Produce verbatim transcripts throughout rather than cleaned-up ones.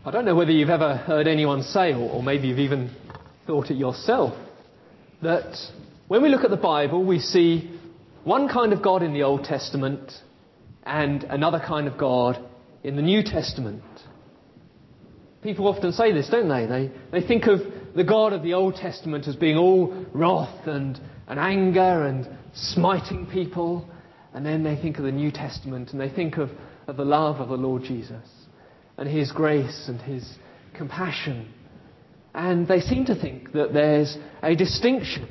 I don't know whether you've ever heard anyone say, or, or maybe you've even thought it yourself, that when we look at the Bible, we see one kind of God in the Old Testament and another kind of God in the New Testament. People often say this, don't they? They, they think of the God of the Old Testament as being all wrath and, and anger and smiting people. And then they think of the New Testament and they think of, of the love of the Lord Jesus and His grace and His compassion. And they seem to think that there's a distinction.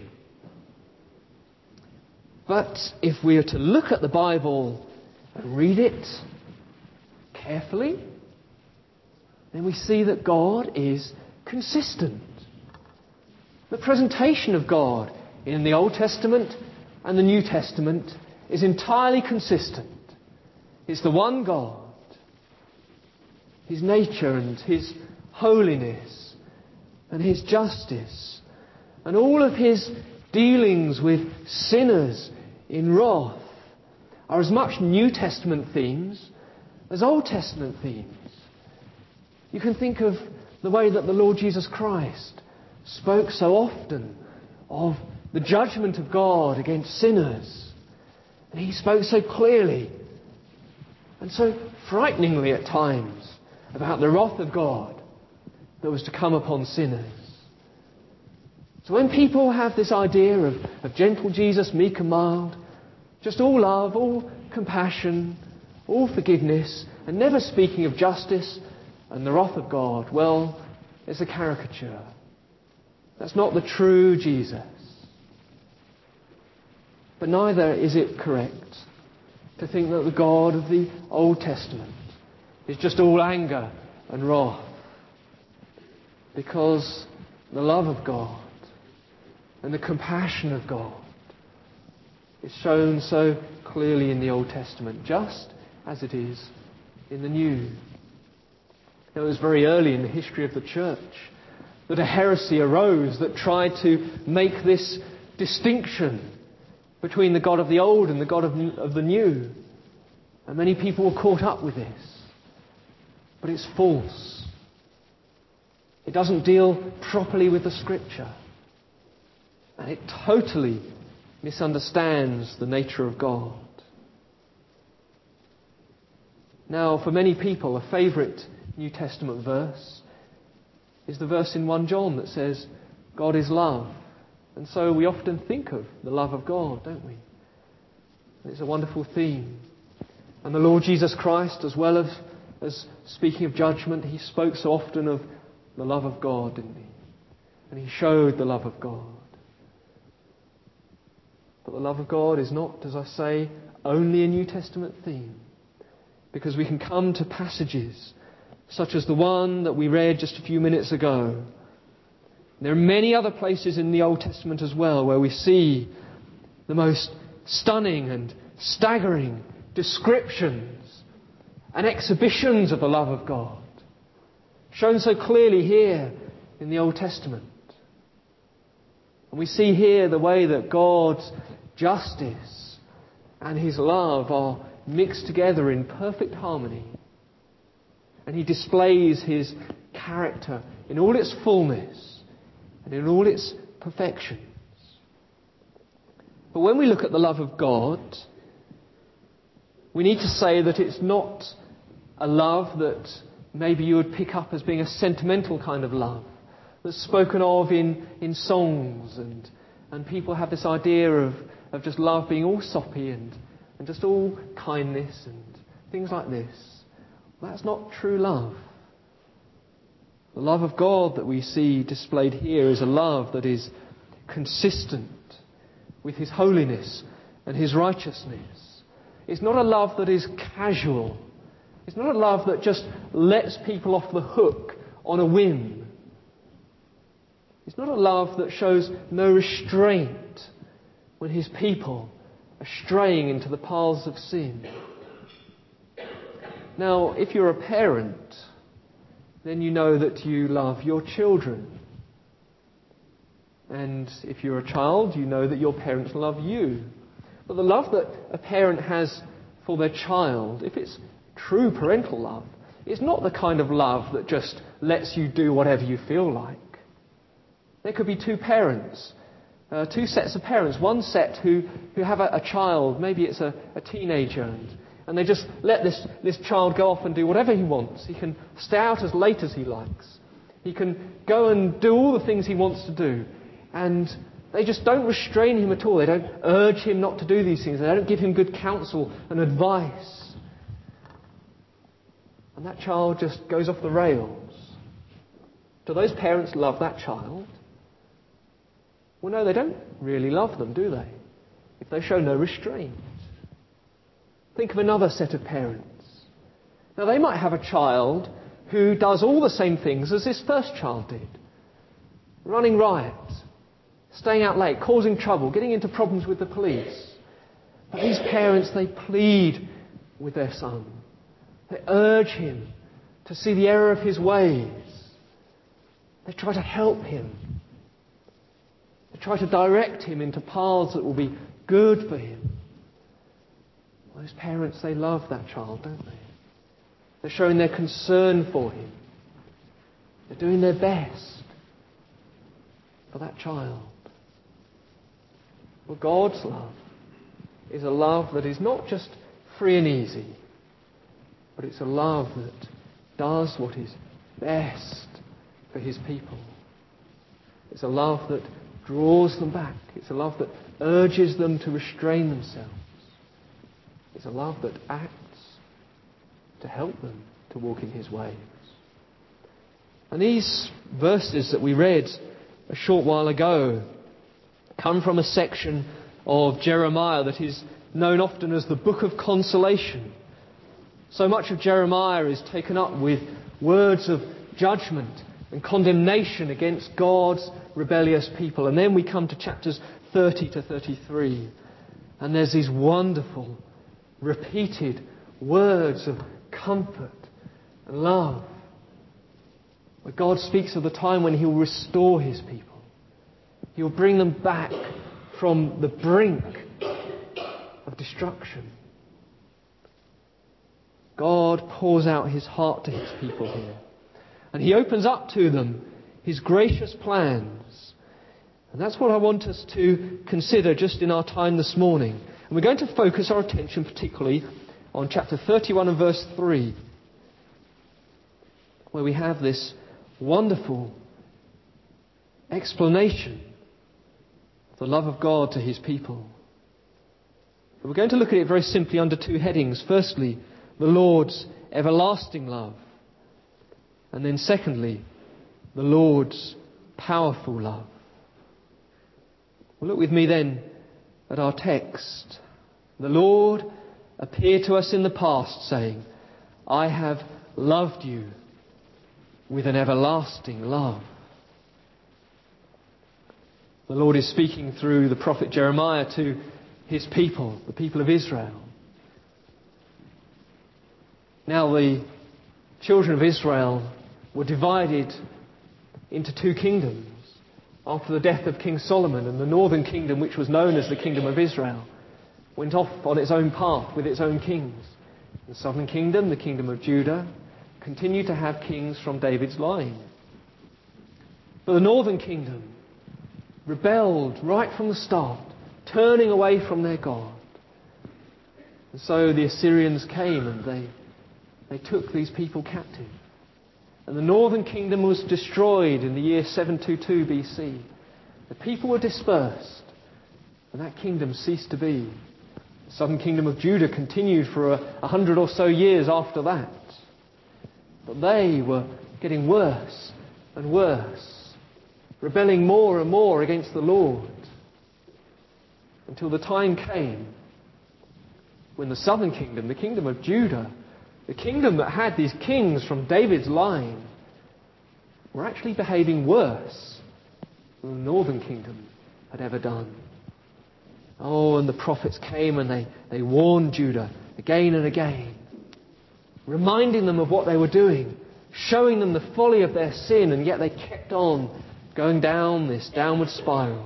But if we are to look at the Bible and read it carefully, then we see that God is consistent. The presentation of God in the Old Testament and the New Testament is entirely consistent. It's the one God. His nature and His holiness and His justice and all of His dealings with sinners in wrath are as much New Testament themes as Old Testament themes. You can think of the way that the Lord Jesus Christ spoke so often of the judgment of God against sinners. And He spoke so clearly and so frighteningly at times about the wrath of God that was to come upon sinners. So when people have this idea of, of gentle Jesus, meek and mild, just all love, all compassion, all forgiveness, and never speaking of justice and the wrath of God, well, it's a caricature. That's not the true Jesus. But neither is it correct to think that the God of the Old Testament is just all anger and wrath. Because the love of God and the compassion of God is shown so clearly in the Old Testament, just as it is in the New. It was very early in the history of the church that a heresy arose that tried to make this distinction between the God of the Old and the God of, of the New. And many people were caught up with this. But it's false. It doesn't deal properly with the Scripture. And it totally misunderstands the nature of God. Now, for many people, a favourite New Testament verse is the verse in First John that says, God is love. And so we often think of the love of God, don't we? It's a wonderful theme. And the Lord Jesus Christ, as well as, as speaking of judgment, He spoke so often of the love of God, didn't He? And He showed the love of God. But the love of God is not, as I say, only a New Testament theme. Because we can come to passages such as the one that we read just a few minutes ago. There are many other places in the Old Testament as well where we see the most stunning and staggering descriptions and exhibitions of the love of God, shown so clearly here in the Old Testament. And we see here the way that God's justice and His love are mixed together in perfect harmony. And He displays His character in all its fullness and in all its perfections. But when we look at the love of God, we need to say that it's not a love that maybe you would pick up as being a sentimental kind of love that's spoken of in, in songs, and, and people have this idea of, of just love being all soppy and, and just all kindness and things like this. That's not true love. The love of God that we see displayed here is a love that is consistent with His holiness and His righteousness. It's not a love that is casual. It's not a love that just lets people off the hook on a whim. It's not a love that shows no restraint when His people are straying into the paths of sin. Now, if you're a parent, then you know that you love your children. And if you're a child, you know that your parents love you. But the love that a parent has for their child, if it's true parental love, It's not the kind of love that just lets you do whatever you feel like. There could be two parents, uh, two sets of parents. One set who, who have a, a child, maybe it's a, a teenager, and, and they just let this, this child go off and do whatever he wants. He can stay out as late as he likes. He can go and do all the things he wants to do. And they just don't restrain him at all. They don't urge him not to do these things. They don't give him good counsel and advice. And that child just goes off the rails. Do those parents love that child? Well, no, they don't really love them, do they? If they show no restraint. Think of another set of parents. Now, they might have a child who does all the same things as this first child did. Running riot, staying out late, causing trouble, getting into problems with the police. But these parents, they plead with their son. They urge him to see the error of his ways. They try to help him. They try to direct him into paths that will be good for him. Those parents, they love that child, don't they? They're showing their concern for him. They're doing their best for that child. Well, God's love is a love that is not just free and easy, but it's a love that does what is best for his people. It's a love that draws them back. It's a love that urges them to restrain themselves. It's a love that acts to help them to walk in his ways. And these verses that we read a short while ago come from a section of Jeremiah that is known often as the Book of Consolation. So much of Jeremiah is taken up with words of judgment and condemnation against God's rebellious people. And then we come to chapters thirty to thirty-three. And there's these wonderful, repeated words of comfort and love, where God speaks of the time when he will restore his people. He will bring them back from the brink of destruction. God pours out his heart to his people here. And he opens up to them his gracious plans. And that's what I want us to consider just in our time this morning. And we're going to focus our attention particularly on chapter thirty-one and verse three, where we have this wonderful explanation of the love of God to his people. But we're going to look at it very simply under two headings. Firstly, the Lord's everlasting love. And then secondly, the Lord's powerful love. Well, look with me then at our text. The Lord appeared to us in the past, saying, I have loved you with an everlasting love. The Lord is speaking through the prophet Jeremiah to his people, the people of Israel. Now the children of Israel were divided into two kingdoms after the death of King Solomon, and the northern kingdom, which was known as the kingdom of Israel, went off on its own path with its own kings. The southern kingdom, the kingdom of Judah, continued to have kings from David's line. But the northern kingdom rebelled right from the start, turning away from their God. And so the Assyrians came and they, they took these people captive. And the northern kingdom was destroyed in the year seven twenty-two B C. The people were dispersed, and that kingdom ceased to be. The southern kingdom of Judah continued for a, a hundred or so years after that. But they were getting worse and worse, rebelling more and more against the Lord, until the time came when the southern kingdom, the kingdom of Judah, the kingdom that had these kings from David's line, were actually behaving worse than the northern kingdom had ever done. Oh, and the prophets came and they, they warned Judah again and again, reminding them of what they were doing, showing them the folly of their sin, and yet they kept on going down this downward spiral.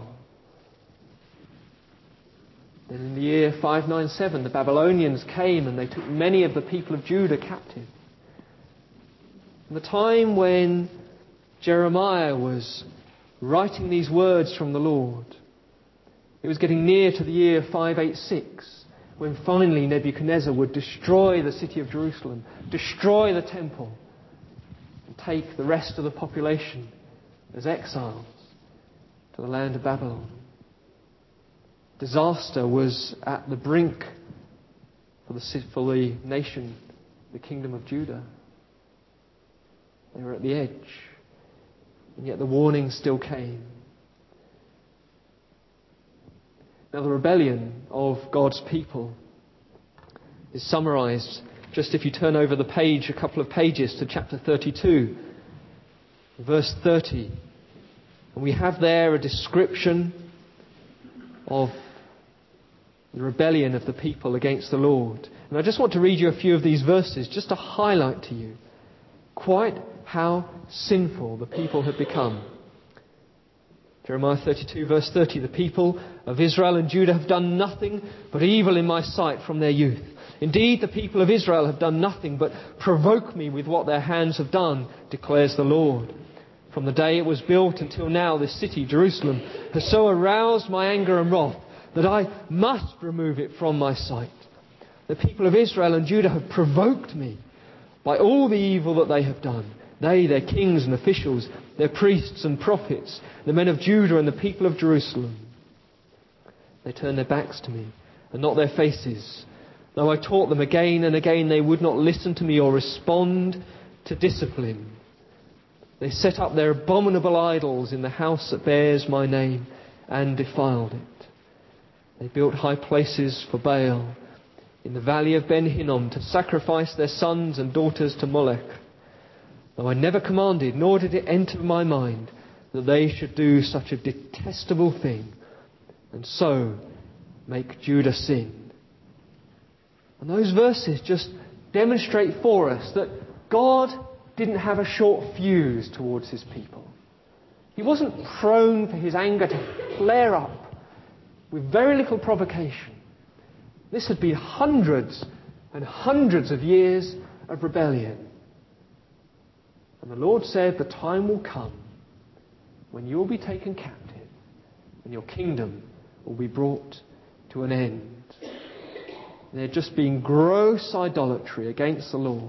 Then in the year five ninety-seven, the Babylonians came and they took many of the people of Judah captive. From the time when Jeremiah was writing these words from the Lord, it was getting near to the year five eighty-six, when finally Nebuchadnezzar would destroy the city of Jerusalem, destroy the temple, and take the rest of the population as exiles to the land of Babylon. Disaster was at the brink for the, for the nation, the kingdom of Judah. They were at the edge, and yet the warning still came. Now, the rebellion of God's people is summarised just if you turn over the page, a couple of pages, to chapter thirty-two, verse thirty. And we have there a description of the rebellion of the people against the Lord. And I just want to read you a few of these verses just to highlight to you quite how sinful the people had become. Jeremiah thirty-two verse thirty, the people of Israel and Judah have done nothing but evil in my sight from their youth. Indeed, the people of Israel have done nothing but provoke me with what their hands have done, declares the Lord. From the day it was built until now, this city, Jerusalem, has so aroused my anger and wrath that I must remove it from my sight. The people of Israel and Judah have provoked me by all the evil that they have done. They, their kings and officials, their priests and prophets, the men of Judah and the people of Jerusalem. They turn their backs to me and not their faces. Though I taught them again and again, they would not listen to me or respond to discipline. They set up their abominable idols in the house that bears my name and defiled it. They built high places for Baal in the valley of Ben Hinnom to sacrifice their sons and daughters to Molech. Though I never commanded, nor did it enter my mind that they should do such a detestable thing, and so make Judah sin. And those verses just demonstrate for us that God didn't have a short fuse towards his people. He wasn't prone for his anger to flare up with very little provocation. This had been hundreds and hundreds of years of rebellion. And the Lord said, the time will come when you will be taken captive and your kingdom will be brought to an end. There had just been gross idolatry against the Lord.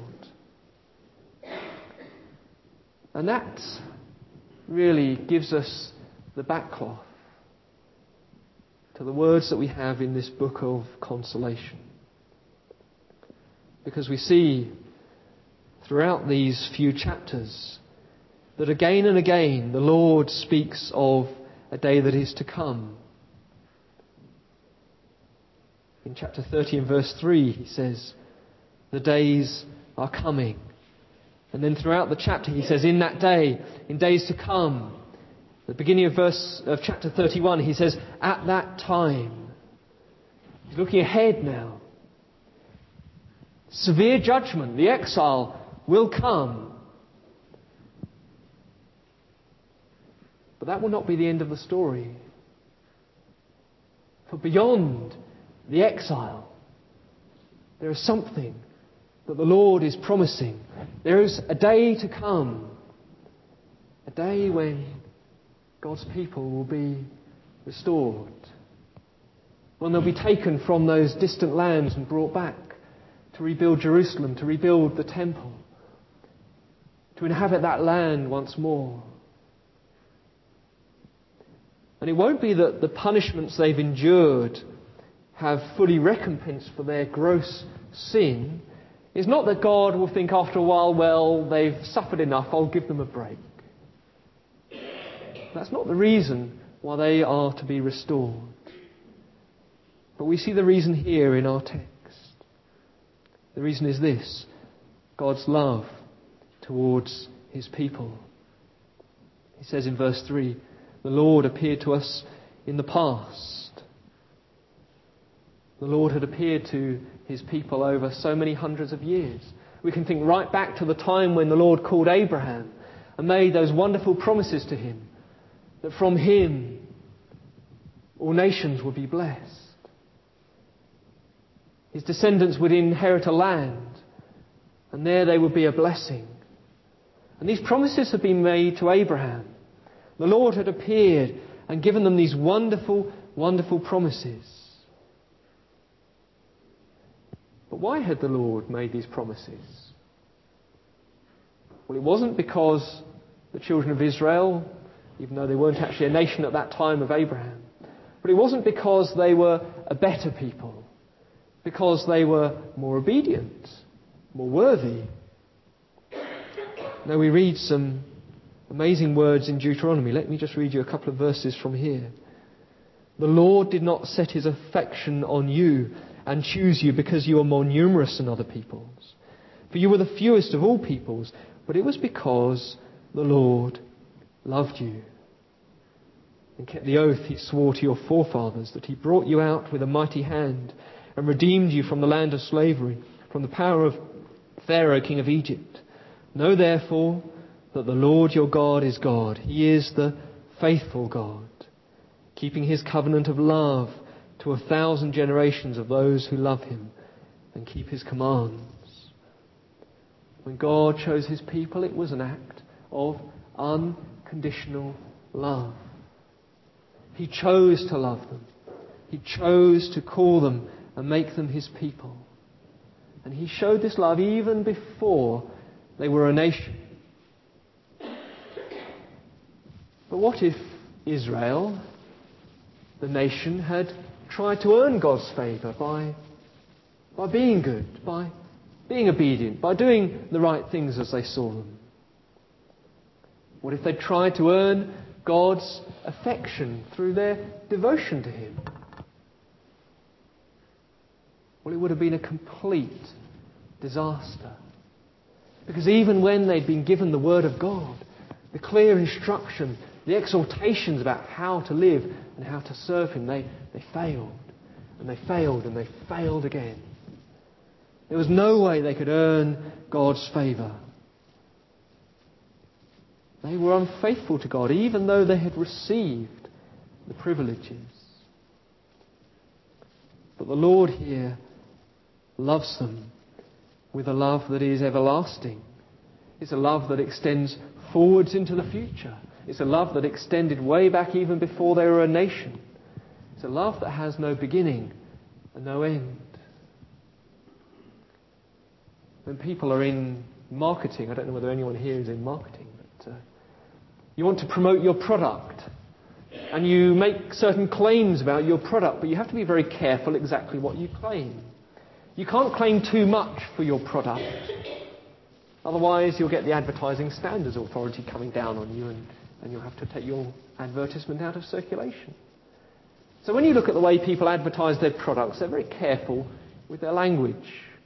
And that really gives us the backcloth to the words that we have in this book of consolation. Because we see throughout these few chapters that again and again the Lord speaks of a day that is to come. In chapter thirty and verse three he says, the days are coming. And then throughout the chapter he says, in that day, in days to come. At the beginning of verse of chapter thirty-one he says, at that time. He's looking ahead now. Severe judgment, the exile will come. But that will not be the end of the story. For beyond the exile, there is something that the Lord is promising. There is a day to come. A day when God's people will be restored. When they'll be taken from those distant lands and brought back to rebuild Jerusalem, to rebuild the temple, to inhabit that land once more. And it won't be that the punishments they've endured have fully recompensed for their gross sin. It's not that God will think after a while, well, they've suffered enough, I'll give them a break. That's not the reason why they are to be restored. But we see the reason here in our text. The reason is this: God's love towards his people. He says in verse three, the Lord appeared to us in the past. The Lord had appeared to his people over so many hundreds of years. We can think right back to the time when the Lord called Abraham and made those wonderful promises to him that from him all nations would be blessed. His descendants would inherit a land, and there they would be a blessing. And these promises had been made to Abraham. The Lord had appeared and given them these wonderful, wonderful promises. But why had the Lord made these promises? Well, it wasn't because the children of Israel, even though they weren't actually a nation at that time of Abraham, but it wasn't because they were a better people, because they were more obedient, more worthy. Now we read some amazing words in Deuteronomy. Let me just read you a couple of verses from here. The Lord did not set his affection on you and choose you because you are more numerous than other peoples. For you were the fewest of all peoples, but it was because the Lord loved you and kept the oath he swore to your forefathers, that he brought you out with a mighty hand and redeemed you from the land of slavery, from the power of Pharaoh, king of Egypt. Know therefore that the Lord your God is God. He is the faithful God, keeping his covenant of love to a thousand generations of those who love him and keep his commands. When God chose his people, it was an act of unconditional love. He chose to love them. He chose to call them and make them his people. And he showed this love even before they were a nation. But what if Israel, the nation, had tried to earn God's favour by, by being good, by being obedient, by doing the right things as they saw them? What if they tried to earn God's affection through their devotion to him? Well, it would have been a complete disaster. Because even when they'd been given the Word of God, the clear instruction, the exhortations about how to live and how to serve him, they, they failed. And they failed and they failed again. There was no way they could earn God's favour. They were unfaithful to God, even though they had received the privileges. But the Lord here loves them with a love that is everlasting. It's a love that extends forwards into the future. It's a love that extended way back even before they were a nation. It's a love that has no beginning and no end. When people are in marketing, I don't know whether anyone here is in marketing, but uh, you want to promote your product and you make certain claims about your product, but you have to be very careful exactly what you claim. You can't claim too much for your product. Otherwise, you'll get the Advertising Standards Authority coming down on you and, and you'll have to take your advertisement out of circulation. So when you look at the way people advertise their products, they're very careful with their language.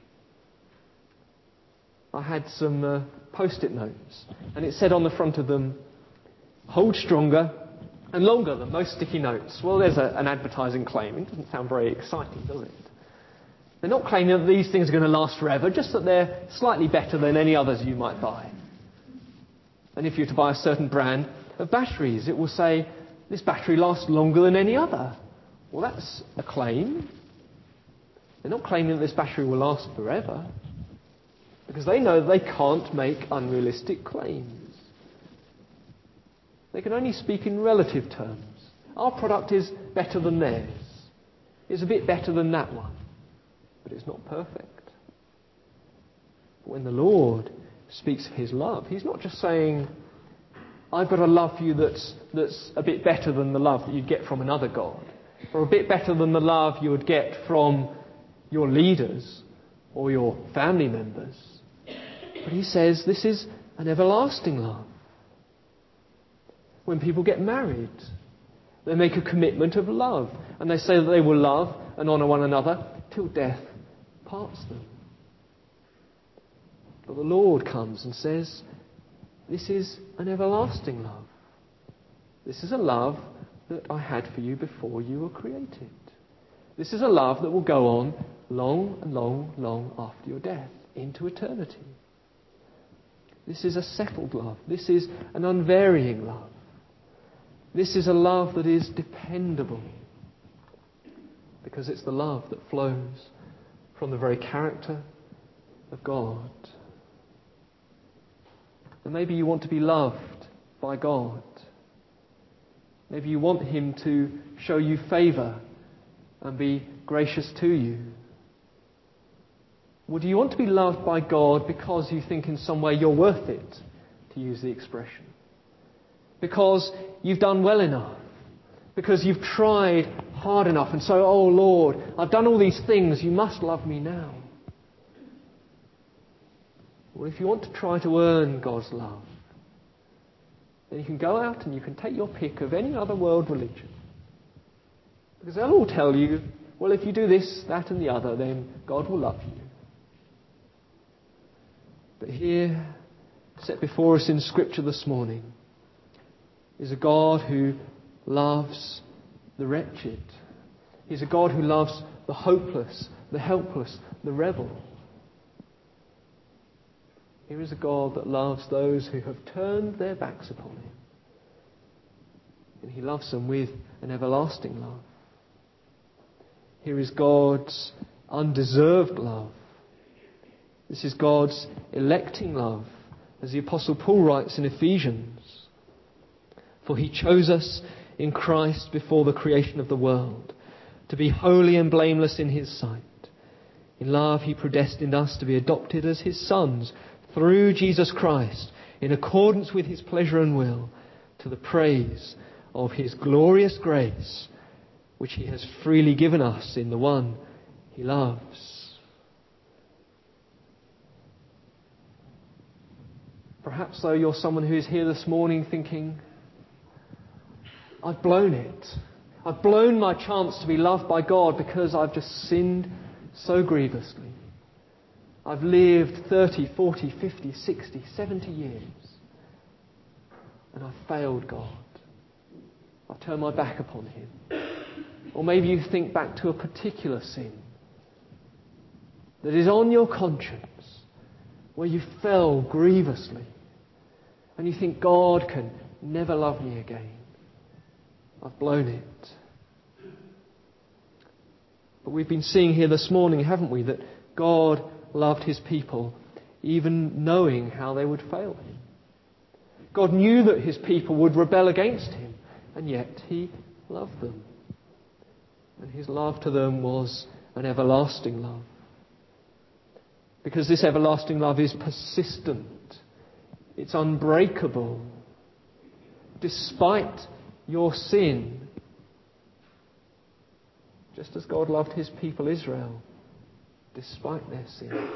I had some uh, post-it notes, and it said on the front of them, hold stronger and longer than most sticky notes. Well, there's a, an advertising claim. It doesn't sound very exciting, does it? They're not claiming that these things are going to last forever, just that they're slightly better than any others you might buy. And if you're to buy a certain brand of batteries, it will say, this battery lasts longer than any other. Well, that's a claim. They're not claiming that this battery will last forever, because they know that they can't make unrealistic claims. They can only speak in relative terms. Our product is better than theirs. It's a bit better than that one. But it's not perfect. But when the Lord speaks of his love, he's not just saying, I've got a love for you that's, that's a bit better than the love that you'd get from another God, or a bit better than the love you would get from your leaders or your family members. But he says this is an everlasting love. When people get married, they make a commitment of love, and they say that they will love and honour one another till death parts them. But the Lord comes and says, this is an everlasting love. This is a love that I had for you before you were created. This is a love that will go on long and long, long after your death, into eternity. This is a settled love. This is an unvarying love. This is a love that is dependable, because it's the love that flows from the very character of God. And maybe you want to be loved by God. Maybe you want Him to show you favour and be gracious to you. Or do you want to be loved by God because you think in some way you're worth it, to use the expression? Because you've done well enough. Because you've tried hard enough. And so, oh Lord, I've done all these things. You must love me now. Well, if you want to try to earn God's love, then you can go out and you can take your pick of any other world religion. Because they'll all tell you, well, if you do this, that and the other, then God will love you. But here, set before us in Scripture this morning, is a God who loves the wretched. He's a God who loves the hopeless, the helpless, the rebel. Here is a God that loves those who have turned their backs upon Him. And He loves them with an everlasting love. Here is God's undeserved love. This is God's electing love, as the Apostle Paul writes in Ephesians. For He chose us in Christ before the creation of the world, to be holy and blameless in His sight. In love He predestined us to be adopted as His sons through Jesus Christ, in accordance with His pleasure and will, to the praise of His glorious grace, which He has freely given us in the one He loves. Perhaps, though, you're someone who is here this morning thinking, I've blown it. I've blown my chance to be loved by God because I've just sinned so grievously. I've lived thirty, forty, fifty, sixty, seventy years. And I've failed God. I've turned my back upon Him. Or maybe you think back to a particular sin that is on your conscience, where you fell grievously. And you think, God can never love me again. I've blown it. But we've been seeing here this morning, haven't we, that God loved His people even knowing how they would fail Him. God knew that His people would rebel against Him, and yet He loved them. And His love to them was an everlasting love. Because this everlasting love is persistent. It's unbreakable. Despite your sin, just as God loved His people Israel, despite their sin.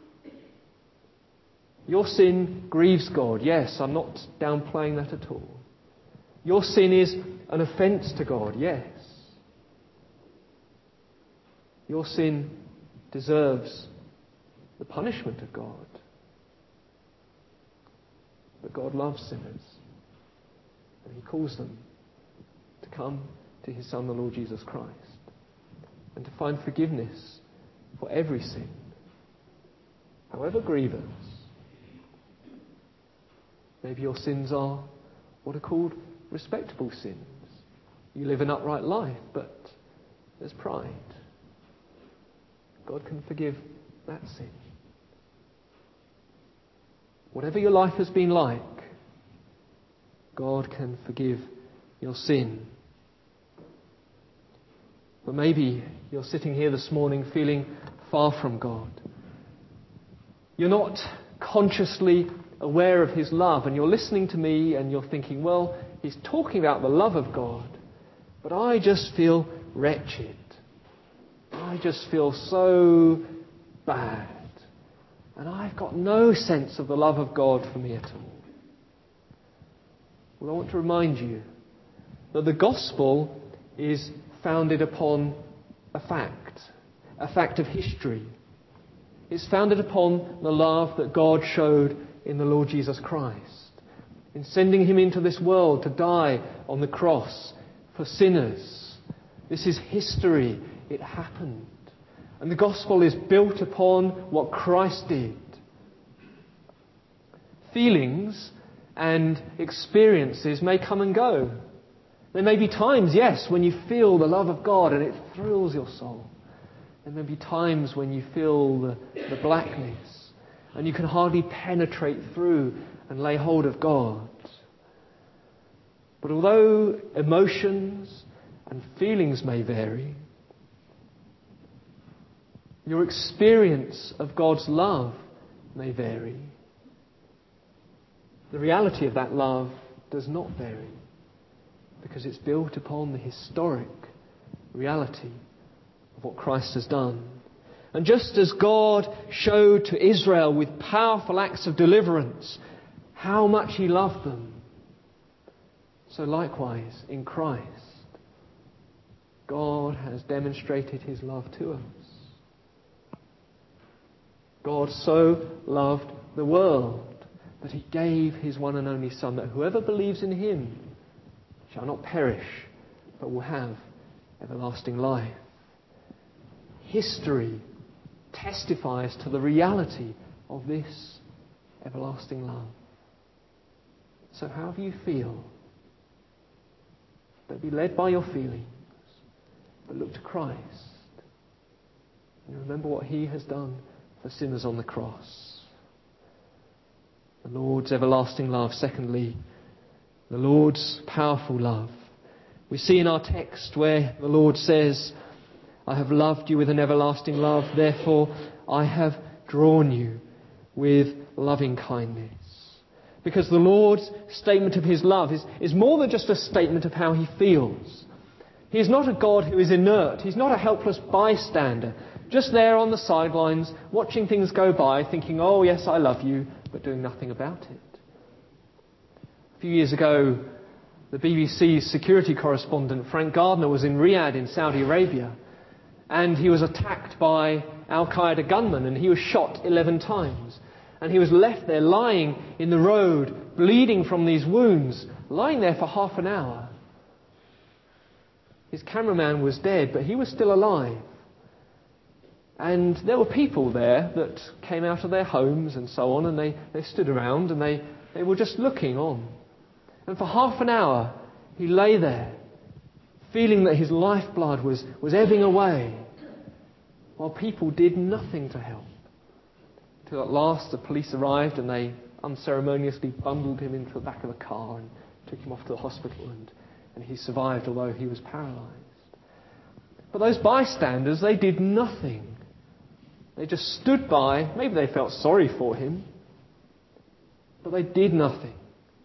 Your sin grieves God. Yes, I'm not downplaying that at all. Your sin is an offence to God. Yes. Your sin deserves the punishment of God. But God loves sinners. And He calls them to come to His Son, the Lord Jesus Christ, and to find forgiveness for every sin, however grievous. Maybe your sins are what are called respectable sins. You live an upright life, but there's pride. God can forgive that sin. Whatever your life has been like, God can forgive your sin. But maybe you're sitting here this morning feeling far from God. You're not consciously aware of His love, and you're listening to me and you're thinking, well, he's talking about the love of God, but I just feel wretched. I just feel so bad. And I've got no sense of the love of God for me at all. Well, I want to remind you that the gospel is founded upon a fact, a fact of history. It's founded upon the love that God showed in the Lord Jesus Christ, in sending Him into this world to die on the cross for sinners. This is history. It happened. And the gospel is built upon what Christ did. Feelings and experiences may come and go. There may be times, yes, when you feel the love of God and it thrills your soul. There may be times when you feel the, the blackness and you can hardly penetrate through and lay hold of God. But although emotions and feelings may vary, your experience of God's love may vary. The reality of that love does not vary, because it's built upon the historic reality of what Christ has done. And just as God showed to Israel with powerful acts of deliverance how much He loved them, so likewise in Christ, God has demonstrated His love to us. God so loved the world that He gave His one and only Son, that whoever believes in Him shall not perish, but will have everlasting life. History testifies to the reality of this everlasting love. So however you feel, don't be led by your feelings, but look to Christ. And remember what He has done for sinners on the cross. The Lord's everlasting love. Secondly, the Lord's powerful love. We see in our text where the Lord says, I have loved you with an everlasting love, therefore I have drawn you with loving kindness. Because the Lord's statement of His love is, is more than just a statement of how He feels. He is not a God who is inert. He's not a helpless bystander, just there on the sidelines, watching things go by, thinking, oh yes, I love you, but doing nothing about it. A few years ago, the B B C's security correspondent, Frank Gardner, was in Riyadh in Saudi Arabia, and he was attacked by Al-Qaeda gunmen, and he was shot eleven times. And he was left there lying in the road, bleeding from these wounds, lying there for half an hour. His cameraman was dead, but he was still alive. And there were people there that came out of their homes and so on, and they, they stood around and they, they were just looking on. And for half an hour, he lay there, feeling that his lifeblood was, was ebbing away, while people did nothing to help. Till at last the police arrived and they unceremoniously bundled him into the back of a car and took him off to the hospital, and, and he survived, although he was paralysed. But those bystanders, they did nothing. They just stood by. Maybe they felt sorry for him, but they did nothing.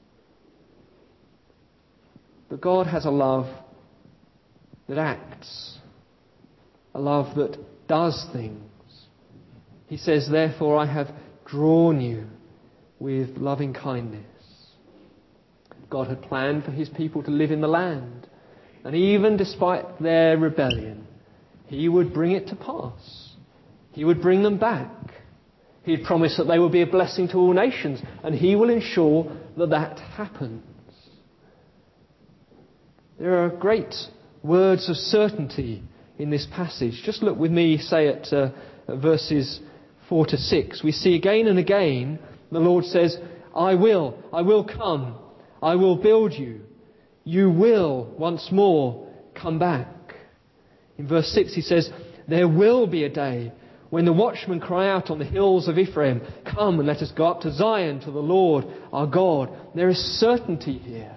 But God has a love that acts, a love that does things. He says, therefore I have drawn you with loving kindness. God had planned for His people to live in the land, and even despite their rebellion, He would bring it to pass. He would bring them back. He had promised that they would be a blessing to all nations, and He will ensure that that happens. There are great words of certainty in this passage. Just look with me, say at, uh, at verses four to six. We see again and again the Lord says, I will, I will come, I will build you. You will once more come back. In verse six He says, there will be a day when the watchmen cry out on the hills of Ephraim, come and let us go up to Zion, to the Lord our God. There is certainty here.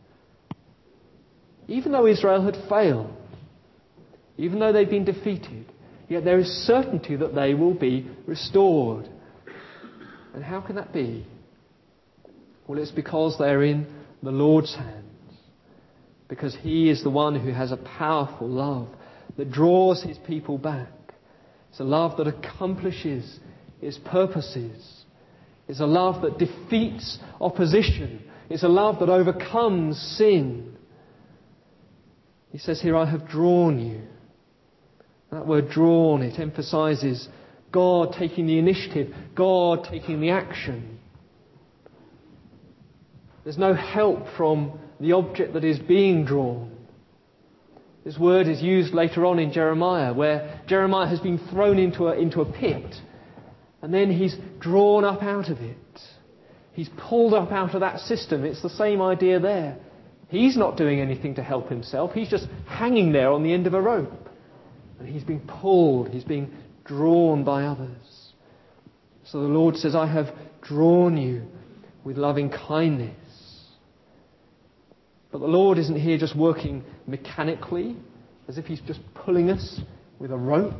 Even though Israel had failed, even though they've been defeated, yet there is certainty that they will be restored. And how can that be? Well, it's because they're in the Lord's hands. Because He is the one who has a powerful love that draws His people back. It's a love that accomplishes His purposes. It's a love that defeats opposition. It's a love that overcomes sin. He says here, I have drawn you. That word drawn, it emphasises God taking the initiative, God taking the action. There's no help from the object that is being drawn. This word is used later on in Jeremiah, where Jeremiah has been thrown into a, into a pit, and then he's drawn up out of it. He's pulled up out of that system. It's the same idea there. He's not doing anything to help himself. He's just hanging there on the end of a rope. And he's being pulled, he's being drawn by others. So the Lord says, I have drawn you with loving kindness. But the Lord isn't here just working mechanically, as if he's just pulling us with a rope.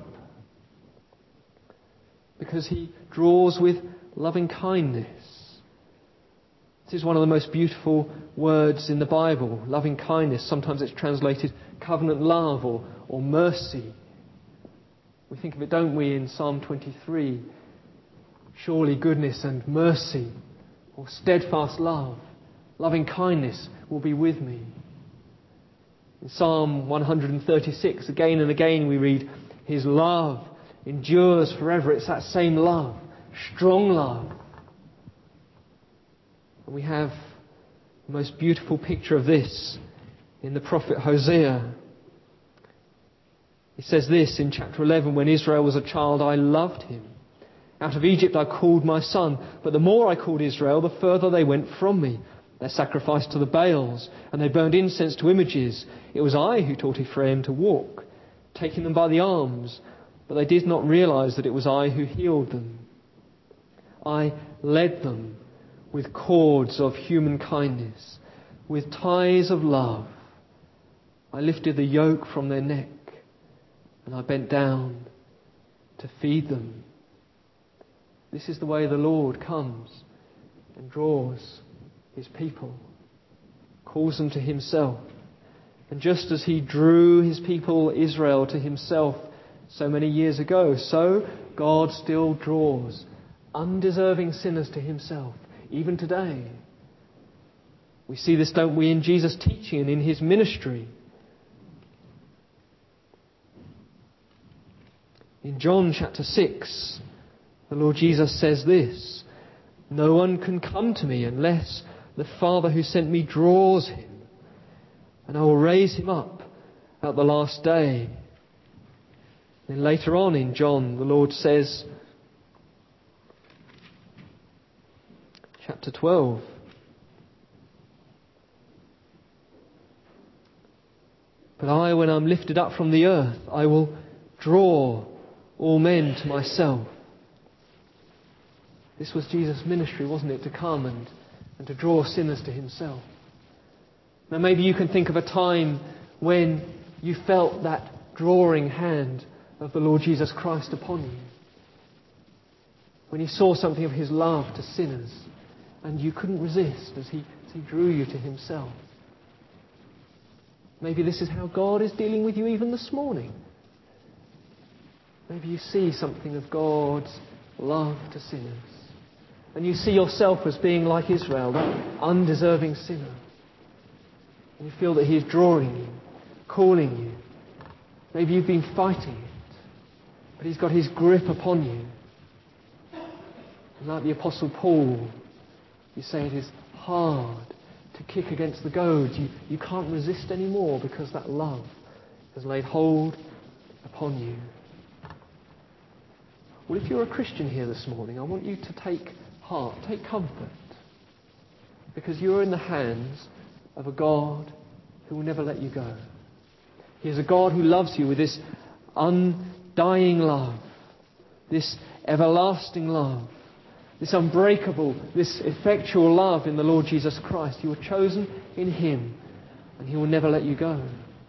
Because he draws with loving kindness. This is one of the most beautiful words in the Bible, loving kindness. Sometimes it's translated covenant love or, or mercy. We think of it, don't we, in Psalm twenty-three. Surely goodness and mercy or steadfast love, loving kindness will be with me. In Psalm one thirty-six, again and again we read, his love endures forever. It's that same love, strong love. And we have the most beautiful picture of this in the prophet Hosea. He says this in chapter eleven, when Israel was a child, I loved him. Out of Egypt I called my son, but the more I called Israel, the further they went from me. They sacrificed to the Baals, and they burned incense to images. It was I who taught Ephraim to walk, taking them by the arms, but they did not realize that it was I who healed them. I led them with cords of human kindness, with ties of love. I lifted the yoke from their neck, and I bent down to feed them. This is the way the Lord comes and draws his people, calls them to himself. And just as he drew his people Israel to himself so many years ago, so God still draws undeserving sinners to himself, even today. We see this, don't we, in Jesus' teaching and in his ministry. In John chapter six, the Lord Jesus says this, no one can come to me unless the Father who sent me draws him, and I will raise him up at the last day. Then later on in John, the Lord says, chapter twelve, but I, when I'm lifted up from the earth, I will draw all men to myself. This was Jesus' ministry, wasn't it? To come and, and to draw sinners to himself. Now maybe you can think of a time when you felt that drawing hand of the Lord Jesus Christ upon you. When you saw something of his love to sinners and you couldn't resist as he, as he drew you to himself. Maybe this is how God is dealing with you even this morning. Maybe you see something of God's love to sinners. And you see yourself as being like Israel, that undeserving sinner. And you feel that he's drawing you, calling you. Maybe you've been fighting it, but he's got his grip upon you. And like the Apostle Paul, you say it is hard to kick against the goads. You, you can't resist anymore because that love has laid hold upon you. Well, if you're a Christian here this morning, I want you to take heart, take comfort, because you're in the hands of a God who will never let you go. He is a God who loves you with this undying love, this everlasting love, this unbreakable, this effectual love in the Lord Jesus Christ. You are chosen in him, and he will never let you go.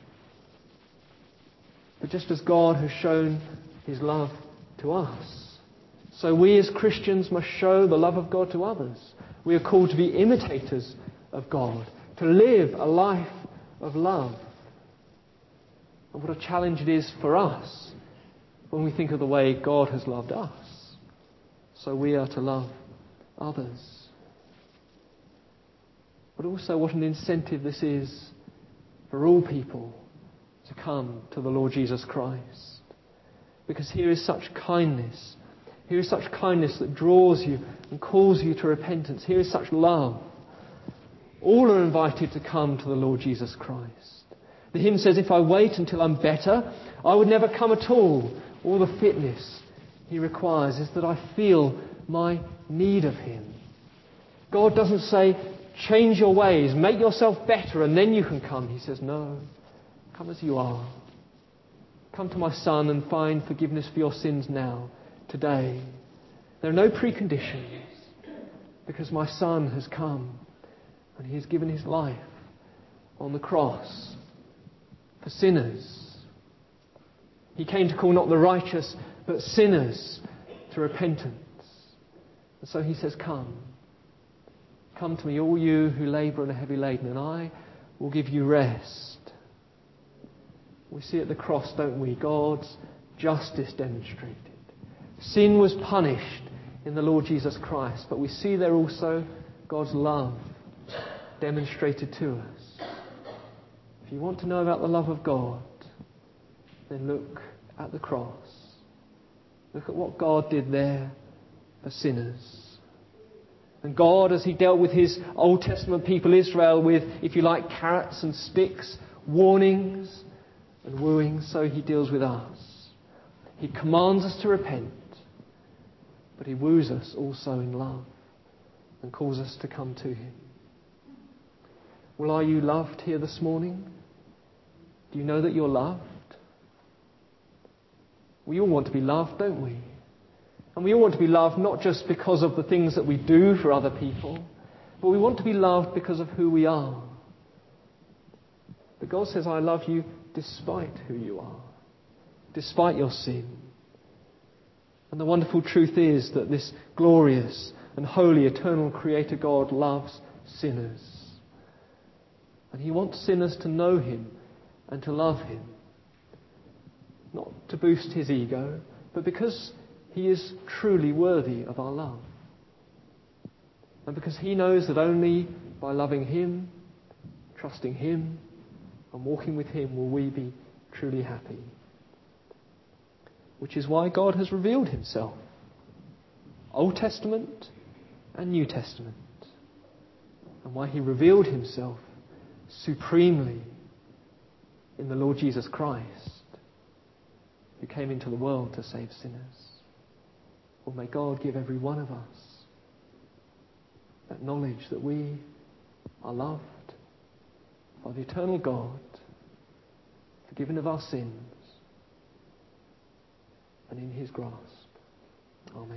But just as God has shown his love to us, so we as Christians must show the love of God to others. We are called to be imitators of God, to live a life of love. And what a challenge it is for us when we think of the way God has loved us. So we are to love others. But also what an incentive this is for all people to come to the Lord Jesus Christ. Because here is such kindness. Here is such kindness that draws you and calls you to repentance. Here is such love. All are invited to come to the Lord Jesus Christ. The hymn says, if I wait until I'm better, I would never come at all. All the fitness he requires is that I feel my need of him. God doesn't say, change your ways, make yourself better, and then you can come. He says, no, come as you are. Come to my Son and find forgiveness for your sins now, today. There are no preconditions. because my Son has come and he has given his life on the cross for sinners. He came to call not the righteous, but sinners to repentance. And so he says, come. Come to me, all you who labour and are heavy laden, and I will give you rest. We see at the cross, don't we, God's justice demonstrated. Sin was punished in the Lord Jesus Christ, but we see there also God's love demonstrated to us. If you want to know about the love of God, then look at the cross. Look at what God did there for sinners. And God, as he dealt with his Old Testament people Israel with, if you like, carrots and sticks, warnings and wooing, so he deals with us. He commands us to repent, but he woos us also in love and calls us to come to him. Well, are you loved here this morning? Do you know that you're loved? We all want to be loved, don't we? And we all want to be loved not just because of the things that we do for other people, but we want to be loved because of who we are. But God says, I love you despite who you are, despite your sin. And the wonderful truth is that this glorious and holy, eternal Creator God loves sinners. And he wants sinners to know him and to love him. Not to boost his ego, but because he is truly worthy of our love. And because he knows that only by loving him, trusting him, and walking with him will we be truly happy. Which is why God has revealed himself. Old Testament and New Testament. And why he revealed himself supremely in the Lord Jesus Christ, who came into the world to save sinners. Well, may God give every one of us that knowledge that we are loved by the eternal God, forgiven of our sins, and in his grasp. Amen.